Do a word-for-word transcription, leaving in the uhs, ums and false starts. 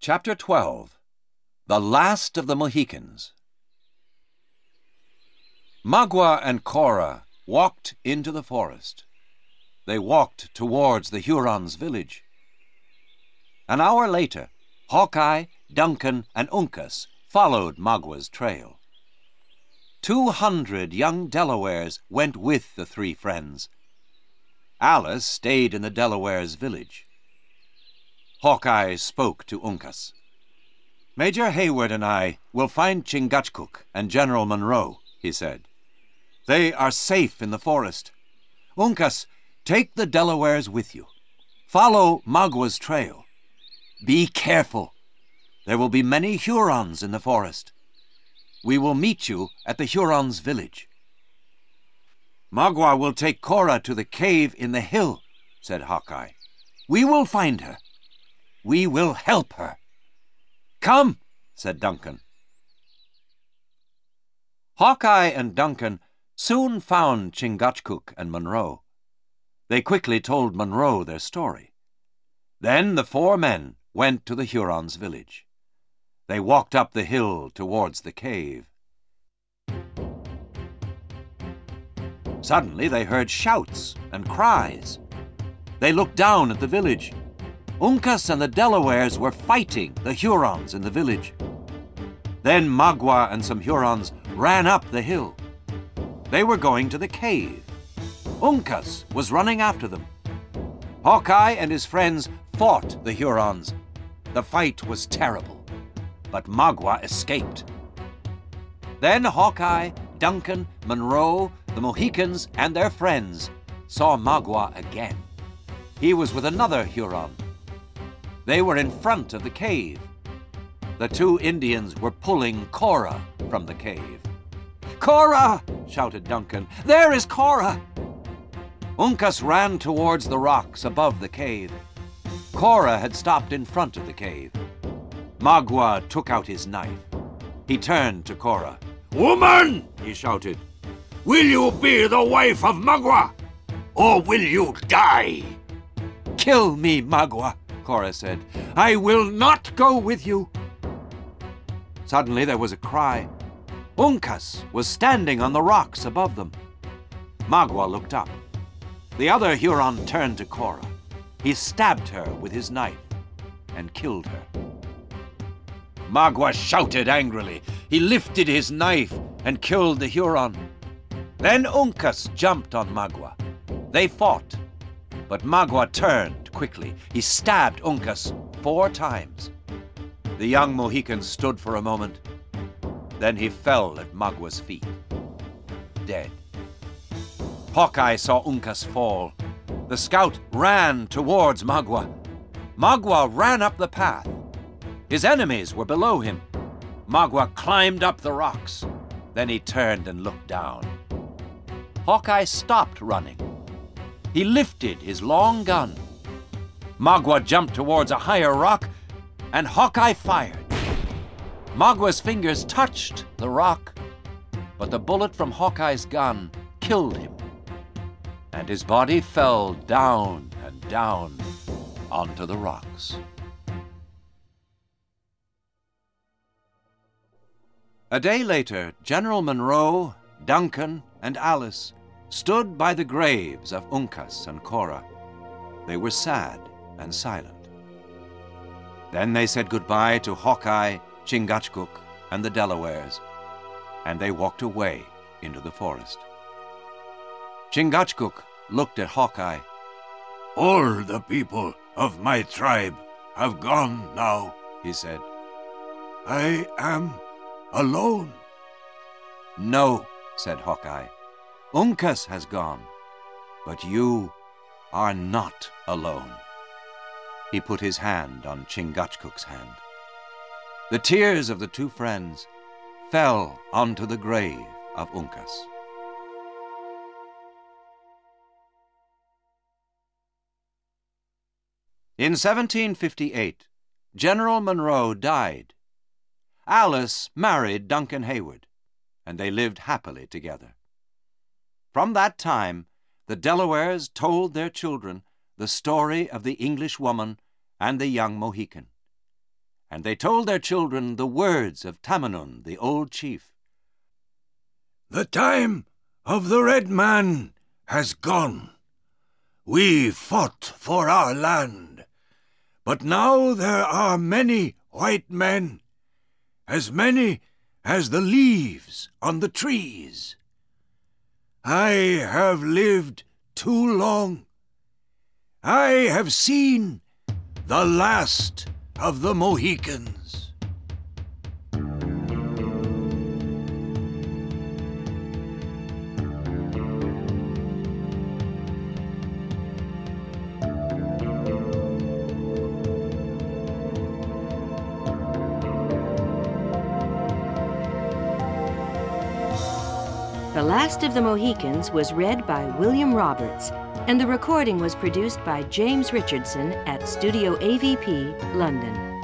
Chapter twelve. The Last of the Mohicans. Magua and Cora walked into the forest. They walked towards the Hurons' village. An hour later, Hawkeye, Duncan, and Uncas followed Magua's trail. Two hundred young Delawares went with the three friends. Alice stayed in the Delawares' village. Hawkeye spoke to Uncas. "Major Hayward and I will find Chingachgook and General Monroe," he said. "They are safe in the forest. Uncas, take the Delawares with you. Follow Magua's trail. Be careful. There will be many Hurons in the forest. We will meet you at the Hurons' village." "Magua will take Cora to the cave in the hill," said Hawkeye. "We will find her. We will help her." "Come," said Duncan. Hawkeye and Duncan soon found Chingachgook and Monroe. They quickly told Monroe their story. Then the four men went to the Hurons' village. They walked up the hill towards the cave. Suddenly they heard shouts and cries. They looked down at the village. Uncas and the Delawares were fighting the Hurons in the village. Then Magua and some Hurons ran up the hill. They were going to the cave. Uncas was running after them. Hawkeye and his friends fought the Hurons. The fight was terrible, but Magua escaped. Then Hawkeye, Duncan, Monroe, the Mohicans, and their friends saw Magua again. He was with another Huron. They were in front of the cave. The two Indians were pulling Cora from the cave. "Cora!" shouted Duncan. "There is Cora!" Uncas ran towards the rocks above the cave. Cora had stopped in front of the cave. Magua took out his knife. He turned to Cora. "Woman!" he shouted. "Will you be the wife of Magua, or will you die?" "Kill me, Magua," Cora said. "I will not go with you." Suddenly there was a cry. Uncas was standing on the rocks above them. Magua looked up. The other Huron turned to Cora. He stabbed her with his knife and killed her. Magua shouted angrily. He lifted his knife and killed the Huron. Then Uncas jumped on Magua. They fought, but Magua turned quickly. He stabbed Uncas four times. The young Mohican stood for a moment. Then he fell at Magua's feet, dead. Hawkeye saw Uncas fall. The scout ran towards Magua. Magua ran up the path. His enemies were below him. Magua climbed up the rocks. Then he turned and looked down. Hawkeye stopped running. He lifted his long gun. Magua jumped towards a higher rock, and Hawkeye fired. Magua's fingers touched the rock, but the bullet from Hawkeye's gun killed him, and his body fell down and down onto the rocks. A day later, General Monroe, Duncan, and Alice stood by the graves of Uncas and Cora. They were sad and silent. Then they said goodbye to Hawkeye, Chingachgook, and the Delawares, and they walked away into the forest. Chingachgook looked at Hawkeye. "All the people of my tribe have gone now," he said. "I am alone." "No," said Hawkeye. "Uncas has gone, but you are not alone." He put his hand on Chingachgook's hand. The tears of the two friends fell onto the grave of Uncas. In seventeen fifty-eight, General Monroe died. Alice married Duncan Hayward, and they lived happily together. From that time, the Delawares told their children the story of the English woman and the young Mohican. and they told their children the words of Tamenund, the old chief. The time of the red man has gone. We fought for our land, but now there are many white men, as many as the leaves on the trees. I have lived too long. I have seen the last of the Mohicans. The Last of the Mohicans was read by William Roberts, and the recording was produced by James Richardson at Studio A V P, London.